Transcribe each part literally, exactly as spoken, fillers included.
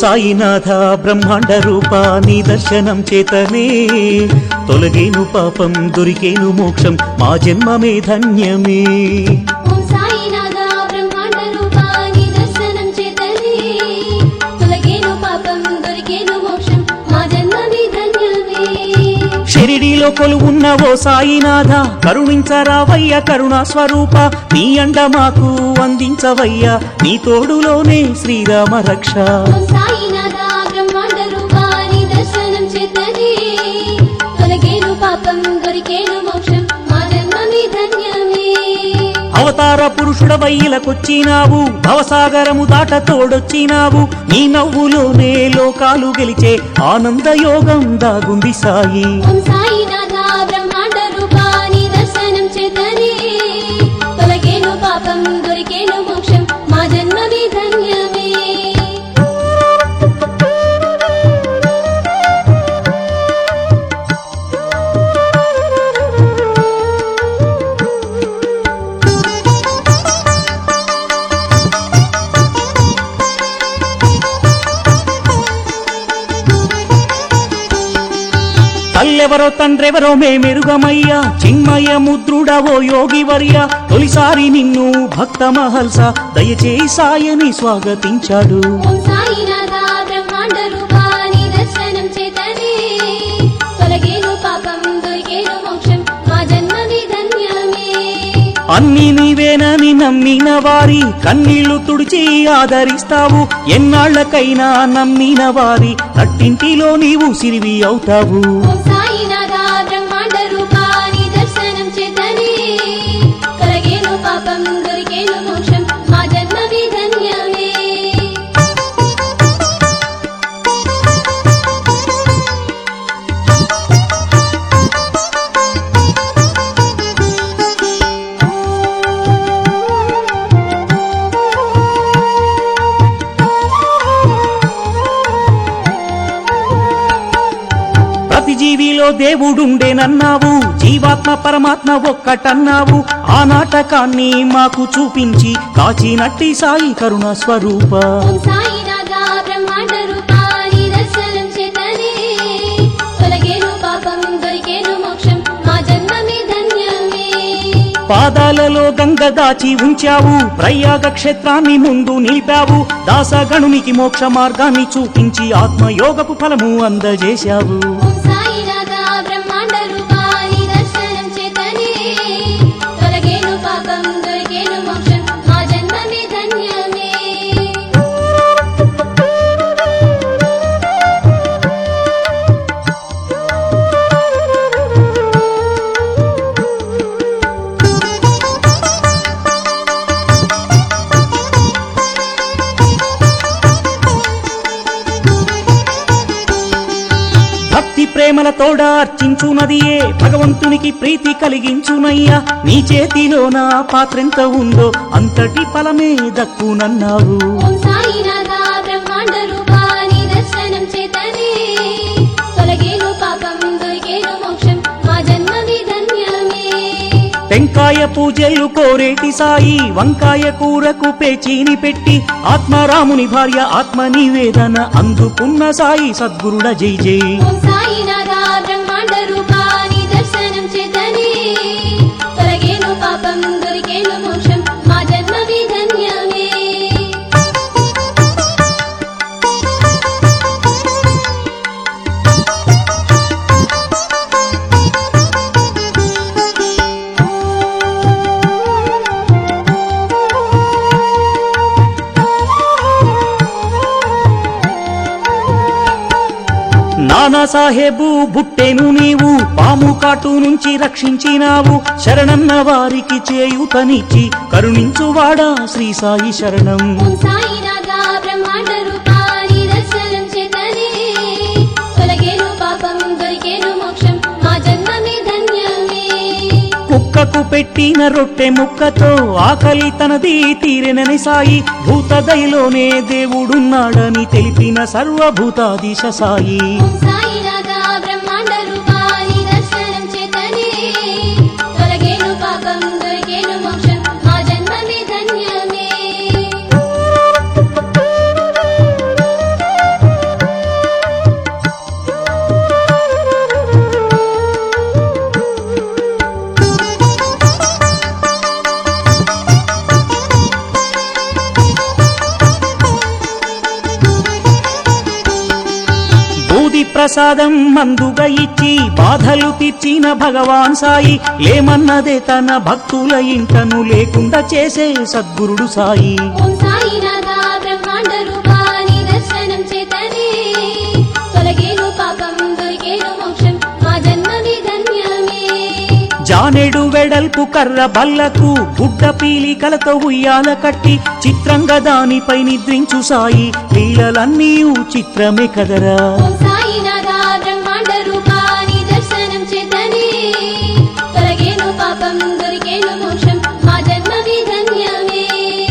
సాయినాథ బ్రహ్మాండ రూప నీ దర్శనం చేతనే తొలగేను పాపం దొరికేను మోక్షం మా జన్మమే ధన్యమే షిరిడీలో కొలువున్న ఓ సాయినాథ కరుణించరావయ్య కరుణా స్వరూప నీ అండ మాకు అందించవయ్యా నీ తోడులోనే శ్రీరామ రక్ష అవతార పురుషుడవయ్యిలకొచ్చినావు భవసాగరము దాట తోడొచ్చినావు నీ నవ్వులోనే లోకాలు గెలిచే ఆనంద యోగం దాగుంది సాయి తల్లెవరో తండ్రెవరో మేమెరుగమయ్యా చిన్మయ ముద్రుడవో యోగి వర్య తొలిసారి నిన్ను భక్త మహల్స దయచేయి సాయని స్వాగతించాడు అన్ని నీవేనని నమ్మిన వారి కన్నీళ్లు తుడిచి ఆదరిస్తావు ఎన్నాళ్లకైనా నమ్మిన వారి నట్టింటిలో నీవు సిరివి అవుతావు జీవిలో దేవుడుండేనన్నావు జీవాత్మ పరమాత్మ ఒక్కటన్నావు ఆ నాటకాన్ని మాకు చూపించి కాచినట్టి సాయి కరుణ స్వరూప పాదాలలో గంగ దాచి ఉంచావు ప్రయాగ క్షేత్రాన్ని ముందు నిలిపావు దాసగణునికి మోక్ష మార్గాన్ని చూపించి ఆత్మయోగపు ఫలము అందజేశావు ప్రేమలతోడ అర్చించునదియే భగవంతునికి ప్రీతి కలిగించునయ్యా నీ చేతిలో నా పాత్రెంత ఉందో అంతటి ఫలమే దక్కునన్నావు టెంకాయ పూజలు కోరేటి సాయి వంకాయ కూరకు పేచీని పెట్టి ఆత్మారాముని భార్య ఆత్మ నివేదన అందుకున్న సాయి సద్గురుడ జై జై నానా సాహెబు బుట్టెను నీవు పాము కాటు నుంచి రక్షించినావు శరణన్న వారికి చేయుతనిచ్చి కరుణించువాడా శ్రీ సాయి శరణం కుక్కకు పెట్టిన రొట్టె ముక్కతో ఆకలి తనది తీరెనని సాయి భూతదయలోనే దేవుడున్నాడని తెలిపిన సర్వభూతాధీశ సాయి ప్రసాదం మందుగా ఇచ్చి బాధలు తీర్చిన భగవాన్ సాయి లేమన్నదే తన భక్తుల ఇంటను లేకుండా చేసే సద్గురుడు సాయి. ఓం సాయినాథ బ్రహ్మాండ రూపా నీ దర్శనం చేతనే తొలగేను పాపం దొరికేను మోక్షం మా జన్మది ధన్యమే. జానెడు వెడల్పు కర్ర బల్లకు గుడ్డ పీలికలతో ఉయ్యాల కట్టి చిత్రంగా దానిపై నిద్రించు సాయి లీలలన్నీ చిత్రమే కదరా. ఓం సాయినాథ బ్రహ్మాండ రూపా నీ దర్శనం చేతనే తొలగేను పాపం దొరికేను మోక్షం మా జన్మది ధన్యమే.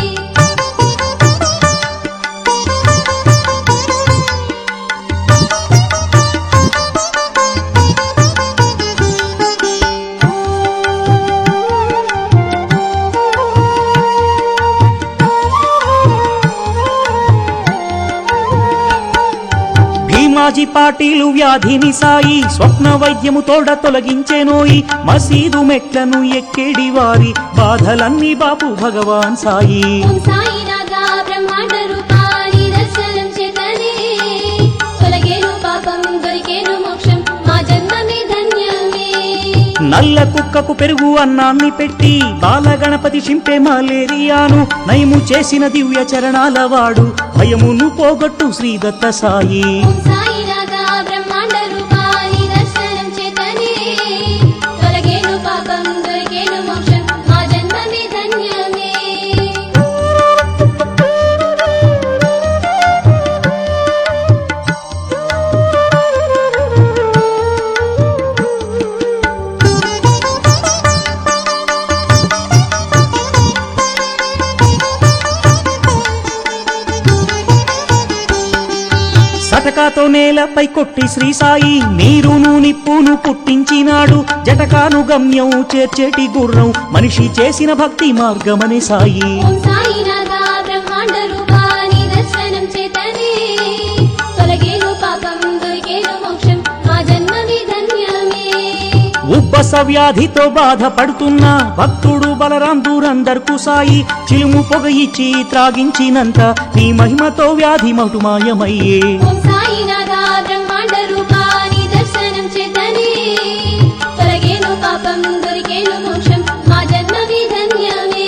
భీమాజీ పాటీలు వ్యాధిని సాయి స్వప్న వైద్యము తోడ తొలగించేనోయి మసీదు మెట్లను ఎక్కేడి వారి బాధలన్నీ బాపు భగవాన్ సాయి. ఓం సాయినాథ బ్రహ్మాండ రూపా నీ దర్శనం చేతనే తొలగేను పాపం దొరికేను మోక్షం మా జన్మమే ధన్యమే. నల్ల కుక్కకు పెరుగు అన్నాన్ని పెట్టి బాలగణపతి చింపే మలేరియాను నయము చేసిన దివ్య చరణాల వాడు భయమును పోగొట్టు శ్రీదత్త సాయి. ఓం సాయినాథ బ్రహ్మాండ రూపా నీ దర్శనం చేతనే తొలగేను పాపం దొరికేను మోక్షం మా జన్మమే ధన్యమే. సటకాతో నేలపై కొట్టి శ్రీ సాయి నీరును నిప్పును పుట్టించినాడు జటకాను గమ్యం చేర్చేటి గుర్రం మనిషి చేసిన భక్తి మార్గమనే సాయి. ఓం సాయినాథ బ్రహ్మాండ రూపా నీ దర్శనం చేతనే తొలగేను పాపం దొరికేను మోక్షం మా జన్మది ధన్యమే. ఉబ్బస వ్యాధితో బాధపడుతున్న భక్తుడు బలరాం దూరందర్కు సాయి చిలుము పొగ ఇచ్చి త్రాగించినంత నీ మహిమతో వ్యాధి మటుమాయమయ్యే. ఓం సాయినాథ బ్రహ్మాండ రూపా నీ దర్శనం చేతనే తొలగేను పాపం దొరికేను మోక్షం మా జన్మది ధన్యమే.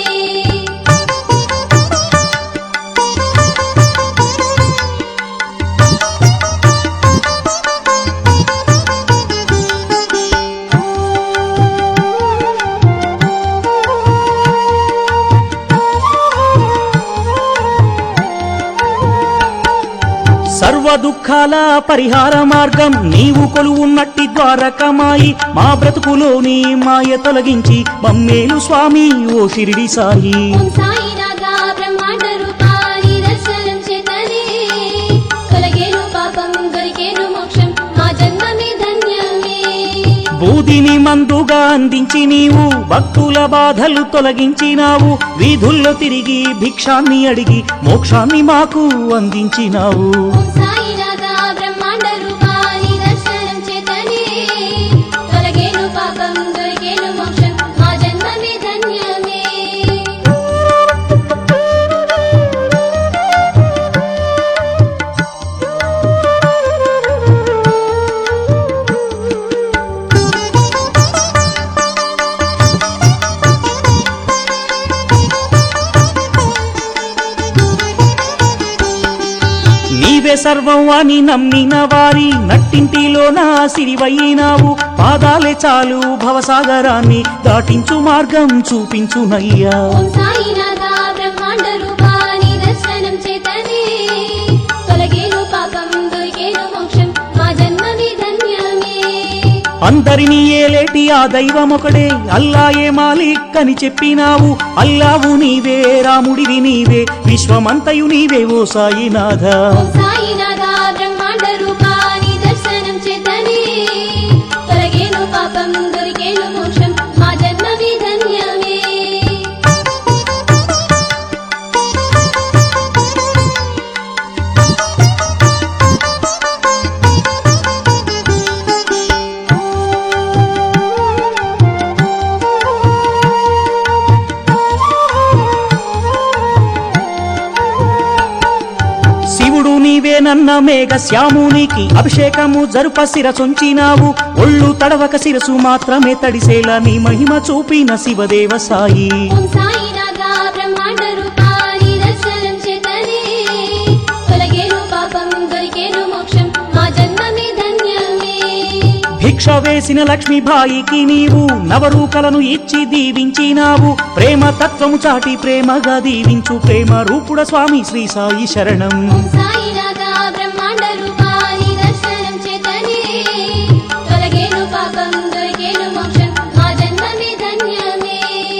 సర్వ దుఃఖాల పరిహార మార్గం నీవు కొలువున్నట్టి ద్వారకమాయి మా బ్రతుకులోని మాయ తొలగించి మమ్మేలు స్వామి ఓ షిరిడి సాయి. ఓం సాయినాథ బ్రహ్మాండ రూపా నీ దర్శనం చేతనే తొలగేను పాపం దొరికేను మోక్షం మా జన్మమే ధన్యమే. బూదిని మందుగా అందించి నీవు భక్తుల బాధలు తొలగించినావు వీధుల్లో తిరిగి భిక్షాన్ని అడిగి మోక్షాన్ని మాకు అందించినావు. ఓం సాయినాథ బ్రహ్మాండ రూపా నీ దర్శనం చేతనే తొలగేను పాపం దొరికేను మోక్షం మా జన్మమే ధన్యమే. నీవే సర్వం అని నమ్మిన వారి నట్టింటిలో నా సిరివైనావు పాదాలే చాలు భవసాగరాన్ని దాటించు మార్గం చూపించునయ్యా. ఓం సాయినాథ బ్రహ్మాండ రూపా నీ దర్శనం చేతనే తొలగేను పాపం దొరికేను మోక్షం మా జన్మది ధన్యమే. అందరినీ ఏలేటి ఆ దైవమొకడే అల్లాయే మాలిక్ అని చెప్పినావు అల్లావు నీవే రాముడివి నీవే విశ్వమంతయు నీవే ఓ సాయినాథ. ఓం సాయినాథ బ్రహ్మాండ రూపా నీ దర్శనం చేతనే తొలగేను పాపం దొరికేను మోక్షం మా జన్మది ధన్యమే. నన్న మేఘ శ్యామునికి అభిషేకము జరుప శిరసొంచినావు ఒళ్ళు తడవక శిరసు మాత్రమే తడిసేలా నీ మహిమ చూపిన శివదేవ సాయి ఓం సాయినాథా బ్రహ్మాండ రూపా నీ దర్శనం చేతనే తొలగేను పాపం దొరికేను మోక్షం మా జన్మమే ధన్యమే భిక్ష వేసిన లక్ష్మీబాయికి నీవు నవరూకలను ఇచ్చి దీవించినావు ప్రేమ తత్వము చాటి ప్రేమగా దీవించు ప్రేమ రూపుడ స్వామి శ్రీ సాయి శరణం ఓం సాయినాథా బ్రహ్మాండ రూపా నీ దర్శనం చేతనే తొలగేను పాపం దొరికేను మోక్షం మా జన్మమే ధన్యమే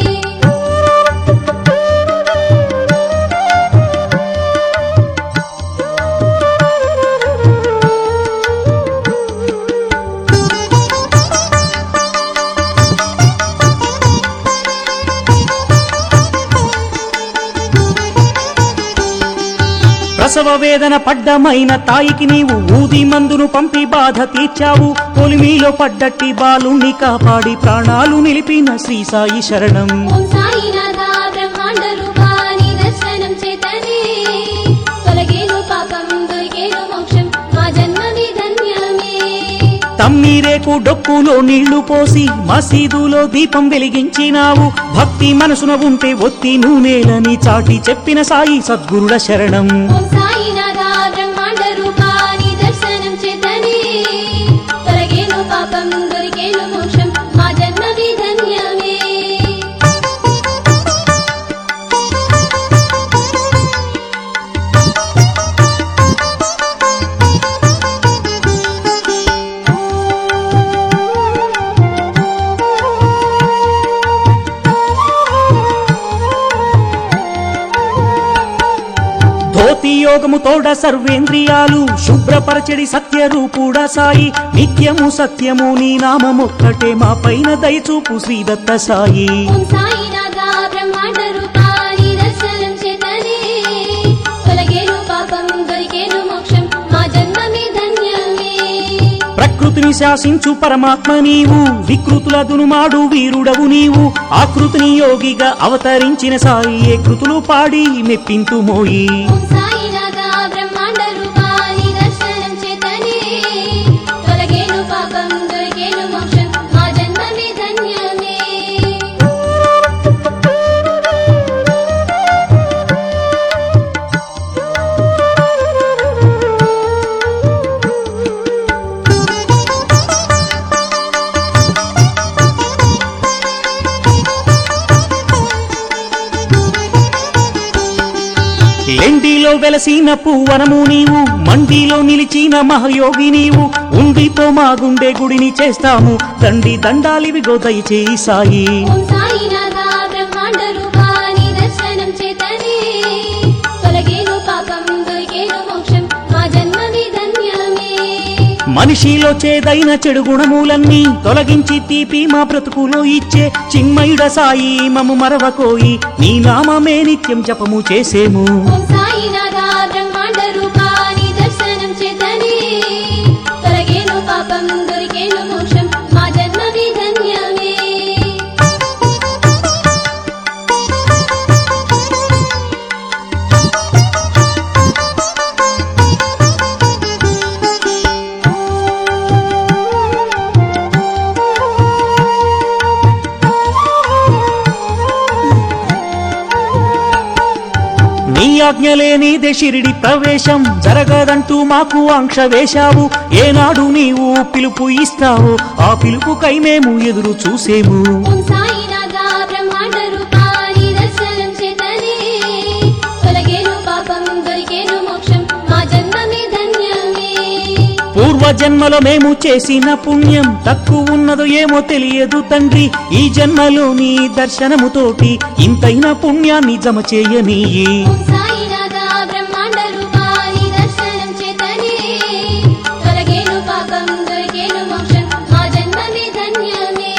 ప్రసవ వేదన పడ్డమైన తాయికి నీవు ఊది మందును పంపి బాధ తీర్చావు పొలిమిలో పడ్డట్టి బాలుణ్ణి కాపాడి ప్రాణాలు నిలిపిన శ్రీ సాయి శరణం ఓం సాయినాథా బ్రహ్మాండ రూపా నీ దర్శనం చేతనే తొలగేను పాపం దొరికేను మోక్షం మా జన్మమే ధన్యమే తమ్మీరేకు డొక్కులో నీళ్లు పోసి మసీదులో దీపం వెలిగించినావు భక్తి మనసున ఉంటే ఒత్తి నూనెలని చాటి చెప్పిన సాయి సద్గురుల శరణం ఓం సాయినాథా బ్రహ్మాండ రూపా నీ దర్శనం చేతనే తొలగేను పాపం దొరికేను మోక్షం మా జన్మమే ధన్యమే ధోతి యోగము తోడ సర్వేంద్రియాలు శుభ్రపరచడి సత్య రూపుడా సాయి నిత్యము సత్యము నీ నామమొక్కటే మా పైన దయచూపు శ్రీదత్త సాయి ఓం సాయినాథా బ్రహ్మాండ రూపా నీ దర్శనం చేతనే తొలగేను పాపం దొరికేను మోక్షం మా జన్మమే ధన్యమే ప్రకృతిని శాసించు పరమాత్మ నీవు వికృతుల దునుమాడు వీరుడవు నీవు ఆకృతిని యోగిగా అవతరించిన సాయి ఏ కృతులు పాడి మెప్పింతు మోయి ఓం సాయినాథా బ్రహ్మాండ రూపా నీ దర్శనం చేతనే తొలగేను పాపం దొరికేను మోక్షం మా జన్మమే ధన్యమే లెండిలో వెలసిన పువ్వనము నీవు మండిలో నిలిచిన మహయోగి నీవు ఉండిపో మా గుండె గుడిని చేస్తాము దండి దండాలివిగో దయచేయి సాయి ఓం సాయినాథా బ్రహ్మాండ రూపా నీ దర్శనం చేతనే తొలగేను పాపం దొరికేను మోక్షం మా జన్మమే ధన్యమే మనిషిలో చేదైన చెడు గుణములన్నీ తొలగించి తీపి మా బ్రతుకులో ఇచ్చే చిన్మయుడ సాయి మము మరవకోయి నీ నామమే నిత్యం జపము చేసేము ఓం సాయినాథా బ్రహ్మాండ రూపా నీ దర్శనం చేతనే తొలగేను పాపం దొరికేను మోక్షం మా జన్మమే ధన్యమే నీ ఆజ్ఞలేనిదే షిరిడి ప్రవేశం జరగదంటూ మాకు ఆంక్ష వేశావు ఏనాడు నీవు పిలుపు ఇస్తావు ఆ పిలుపుకై మేము ఎదురు చూసేము ఓం సాయినాథా బ్రహ్మాండ రూపా నీ దర్శనం చేతనే తొలగేను పాపం దొరికేను మోక్షం మా జన్మమే ధన్యమే పూర్వ జన్మలో మేము చేసిన పుణ్యం తక్కువ ఉన్నదో ఏమో తెలియదు తండ్రి ఈ జన్మలో నీ దర్శనముతోటి ఇంతైన పుణ్యాన్ని జమ చేయనీయి ఓం సాయినాథా బ్రహ్మాండ రూపా నీ దర్శనం చేతనే తొలగేను పాపం దొరికేను మోక్షం మా జన్మమే ధన్యమే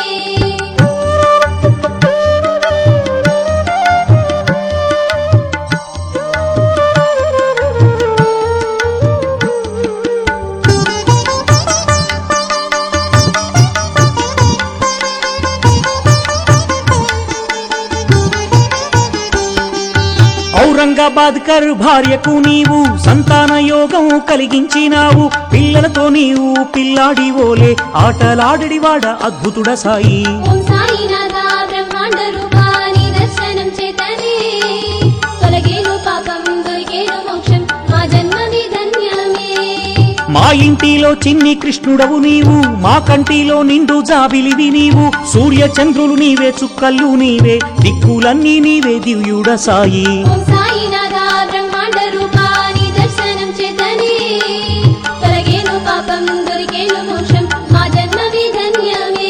ఔరంగాబాద్కర్ భార్యకు నీవు సంతాన యోగం కలిగించినావు పిల్లలతో నీవు పిల్లాడి ఓలే ఆటలాడడివాడ అద్భుతుడ సాయి ఓం సాయినాథా బ్రహ్మాండ రూపా నీ దర్శనం చేతనే తొలగేను పాపం దొరికేను మోక్షం మా జన్మది ధన్యమే మా ఇంటిలో చిన్ని కృష్ణుడవు నీవు మా కంటిలో నిండు జాబిలివి నీవు సూర్య చంద్రులు నీవే చుక్కళ్ళు నీవే దిక్కులన్నీ నీవే దివ్యుడ సాయి ఓం సాయినాథా బ్రహ్మాండ రూపా నీ దర్శనం చేతనే తొలగేను పాపం దొరికేను మోక్షం మా జన్మది ధన్యమే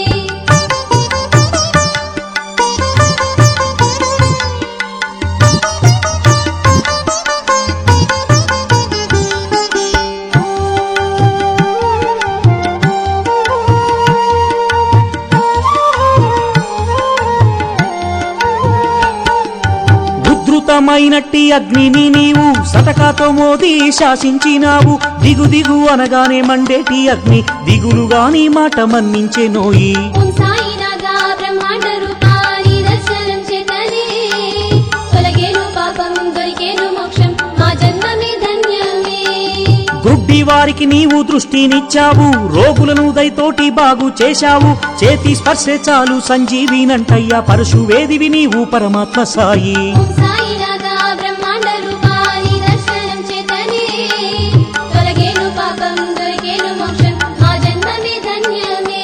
ఉద్ధృతమైనట్టి అగ్నిని నీవు సటకాతో మోది శాసించినావు దిగు దిగు అనగానే మండేటి అగ్ని దిగులుగాని మాట మన్నించే నోయి ఓం సాయినాథా బ్రహ్మాండ రూపా నీ దర్శనం చేతనే తొలగేను పాపం దొరికేను మోక్షం మా జన్మమే ధన్యమే గుడ్డి వారికి నీవు దృష్టినిచ్చావు రోగులను దయతోటి బాగు చేశావు చేతి స్పర్శే చాలు సంజీవినంటయ్యా పరశువేదివి నీవు పరమాత్మ సాయి ఓం సాయినాథా బ్రహ్మాండ రూపా నీ దర్శనం చేతనే తొలగేను పాపం దొరికేను మోక్షం మా జన్మమే ధన్యమే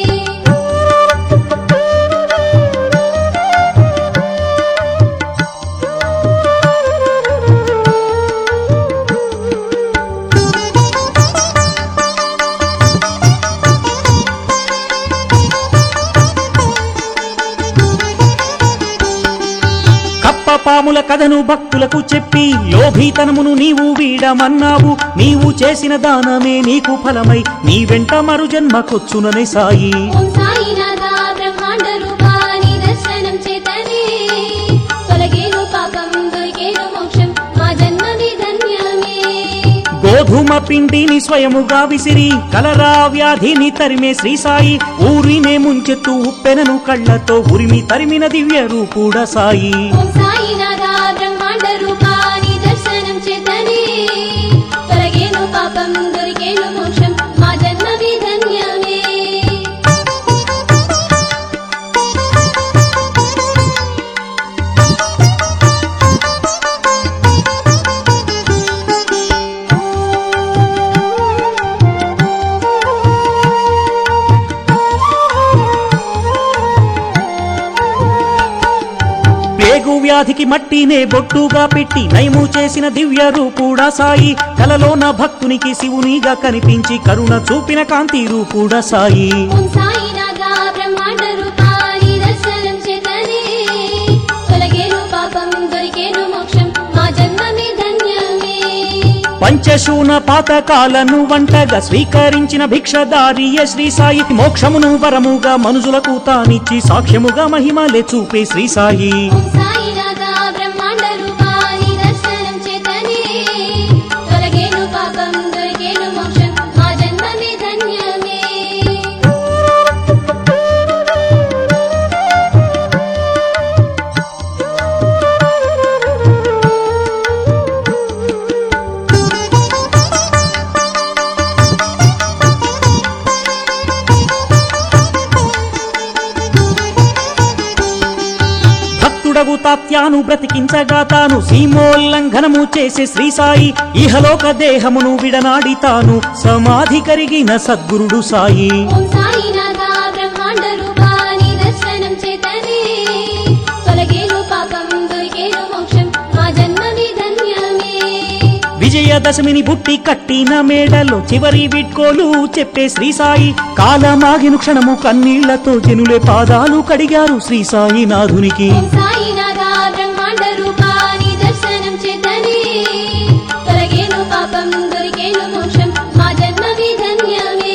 కప్పపాముల కథను భక్తులకు చెప్పి లోభీతనమును నీవు వీడమన్నావు నీవు చేసిన దానమే నీకు ఫలమై నీ వెంట మరు జన్మకొచ్చుననే సాయి ఓం సాయినాథా బ్రహ్మాండ రూపా నీ దర్శనం చేతనే తొలగేను పాపం దొరికేను మోక్షం మా జన్మది ధన్యమే గోధుమ పిండిని స్వయముగా విసిరి కలరా వ్యాధిని తరిమే శ్రీ సాయి ఊరినే ముంచెత్తు ఉప్పెనను కళ్ళతో ఉరిమి తరిమిన దివ్య రూపుడ సాయి ఓం సాయినాథా బ్రహ్మాండ రూపా నీ దర్శనం చేతనే తొలగేను పాపం దొరికేను మోక్షం మా జన్మది ధన్యమే పేగు వ్యాధికి మట్టినే బొట్టుగా పెట్టి నయము చేసిన దివ్య రూపుడా సాయి కలలోన భక్తునికి శివునిగా కనిపించి కరుణ చూపిన కాంతి రూపుడా సాయి ఓం సాయినాథా బ్రహ్మాండ రూపా నీ దర్శనం చేతనే తొలగేను పాపం దొరికేను మోక్షం మా జన్మమే ధన్యమే పంచశూన పాతకాలను వంటగా స్వీకరించిన భిక్షదారియ శ్రీ సాయి మోక్షమును వరముగా మనుజులకు తానిచ్చి సాక్ష్యముగా మహిమలే చూపే శ్రీ సాయి ఓం సాయినాథా బ్రహ్మాండ రూపా నీ దర్శనం చేతనే తొలగేను పాపం దొరికేను మోక్షం మా జన్మమే ధన్యమే భక్తుడవు తాత్యాను బ్రతికించగా తాను సీమోల్లంఘనము చేసే శ్రీ సాయి ఇహలోక దేహమును విడనాడి తాను సమాధి కరిగిన సద్గురుడు సాయి ఓం సాయినాథా బ్రహ్మాండ రూపా నీ దర్శనం చేతనే తొలగేను పాపం దొరికేను మోక్షం మా జన్మది ధన్యమే విజయదశమిని బుట్టి కట్టిన మేడలో చివరి వీడ్కోలు చెప్పే శ్రీ సాయి కాలమాగిన క్షణము కన్నీళ్లతో జనులే పాదాలు కడిగారు శ్రీ సాయి నాథునికి ఓం సాయినాథా బ్రహ్మాండ రూపా నీ దర్శనం చేతనే తొలగేను పాపం దొరికేను మోక్షం మా జన్మది ధన్యమే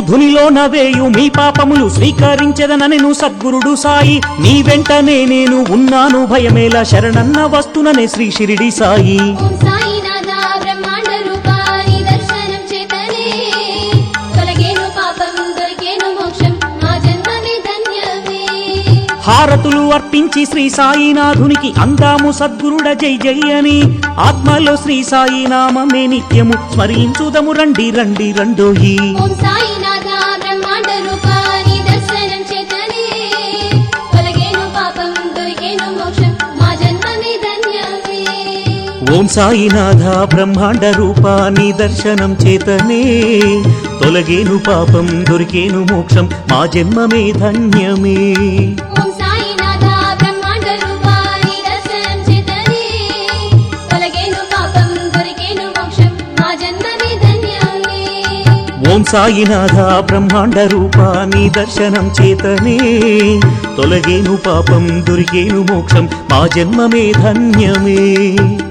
ధునిలో నవేయు మీ పాపములు స్వీకరించదననెను సద్గురుడు సాయి నీ వెంటనే నేను ఉన్నాను భయమేలా శరణన్న వస్తుననే శ్రీ షిరిడి సాయి ఓం సాయినాథ బ్రహ్మాండ రూపా నీ దర్శనం చేతనే తొలగేను పాపం దొరికేను మోక్షం మా జన్మమే ధన్యమే హారతులు అర్పించి శ్రీ సాయినాథునికి అందాము సద్గురుడ జై జై అని ఆత్మలో శ్రీ సాయి నామమే నిత్యము స్మరించుదము రండి రండి రండోయి ఓం సాయినాథ బ్రహ్మాండ రూపా నీ దర్శనం చేతనే తొలగేను పాపం దొరికేను మోక్షం మా జన్మమే ధన్యమే ఓం సాయినాథ బ్రహ్మాండ రూపా నీ దర్శనం చేతనే తొలగేను పాపం దొరికేను మోక్షం మా జన్మమే ధన్యమే ఓం సాయినాథ బ్రహ్మాండ రూపా నీ దర్శనం చేతనే తొలగేను పాపం దొరికేను మోక్షం మా జన్మమే ధన్యమే ఓం సాయినాథ బ్రహ్మాండ రూపా నీ దర్శనం చేతనే తొలగేను పాపం దొరికేను మోక్షం మా జన్మమే ధన్యమే